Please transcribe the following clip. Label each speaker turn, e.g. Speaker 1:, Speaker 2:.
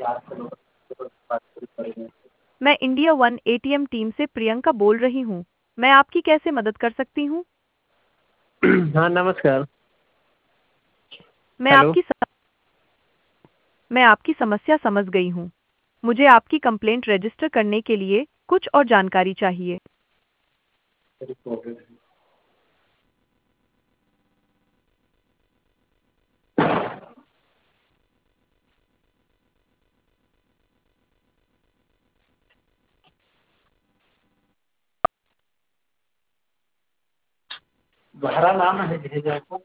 Speaker 1: मैं India one ATM team से प्रियंका बोल रही हूँ। मैं आपकी कैसे मदद कर सकती हूँ?
Speaker 2: हाँ नमस्कार।
Speaker 1: मैं
Speaker 2: हेलो।
Speaker 1: आपकी स- मैं आपकी समस्या समझ गई हूँ। मुझे आपकी कंप्लेंट रजिस्टर करने के लिए कुछ और जानकारी चाहिए।
Speaker 2: तुम्हारा नाम है भेजा को।